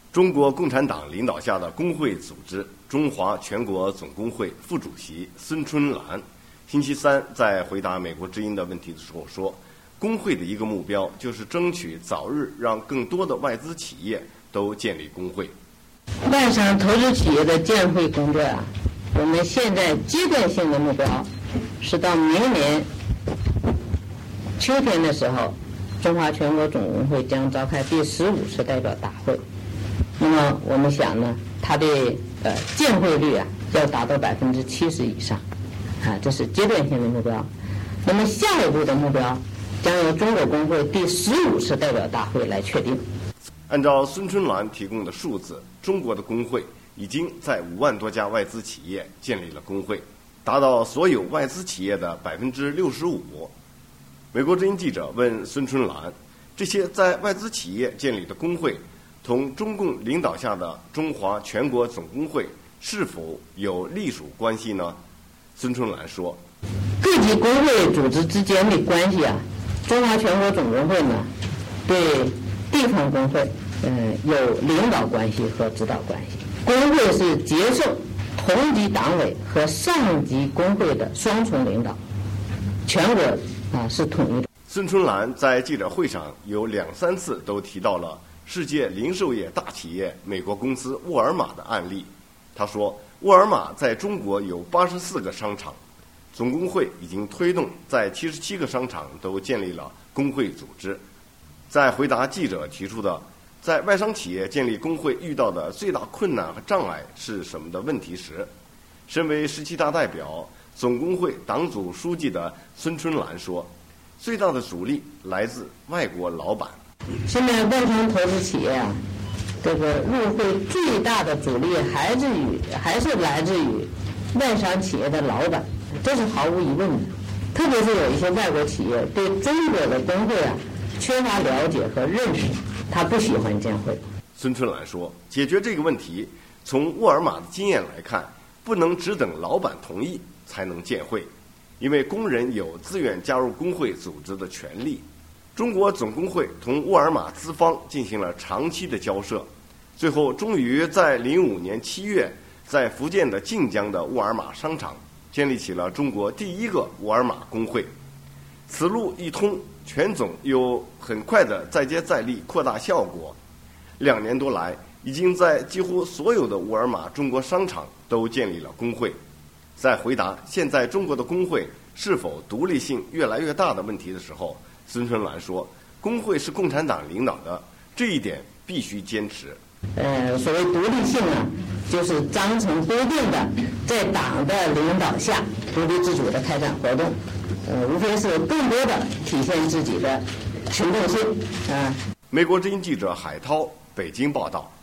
中国共产党领导下的工会组织中华全国总工会副主席孙春兰星期三在回答美国之音的问题的时候说，工会的一个目标就是争取早日让更多的外资企业都建立工会。 外商投资企业的建会工作我们现在阶段性的目标是到明年秋天的时候，中华全国总工会将召开第15次代表大会。那么我们想呢，它的建会率要达到70%以上，这是阶段性的目标。那么下一步的目标将由中国工会第15次代表大会来确定。 按照孙春兰提供的数字，中国的工会已经在5万多家外资企业建立了工会，达到所有外资企业的65%。美国之音记者问孙春兰，这些在外资企业建立的工会同中共领导下的中华全国总工会是否有隶属关系呢？孙春兰说， 各级工会组织之间的关系中华全国总工会呢对地方工会有领导关系和指导关系。工会是接受同级党委和上级工会的双重领导，全国是统一的。 孙春兰在记者会上有2、3次都提到了世界零售业大企业美国公司沃尔玛的案例。他说，沃尔玛在中国有84个商场，总工会已经推动在77个商场都建立了工会组织。在回答记者提出的在外商企业建立工会遇到的最大困难和障碍是什么的问题时，身为17大代表、总工会党组书记的孙春兰说，最大的阻力来自外国老板。 现在外商投资企业这个入会最大的阻力还是来自于外商企业的老板，这是毫无疑问的。特别是有一些外国企业对中国的工会缺乏了解和认识，他不喜欢建会。 孙春兰说，解决这个问题，从沃尔玛的经验来看，不能只等老板同意才能建会，因为工人有自愿加入工会组织的权利。中国总工会同沃尔玛资方进行了长期的交涉，最后终于在05年7月，在福建的晋江的沃尔玛商场建立起了中国第一个沃尔玛工会。此路一通，全总有很快的再接再厉扩大效果。2年多来，已经在几乎所有的沃尔玛中国商场都建立了工会。在回答现在中国的工会是否独立性越来越大的问题的时候，孙春兰说，工会是共产党领导的，这一点必须坚持。 所谓独立性就是章程规定的在党的领导下独立自主的开展活动，无非是更多的体现自己的群众性。 美国之音记者海涛北京报道。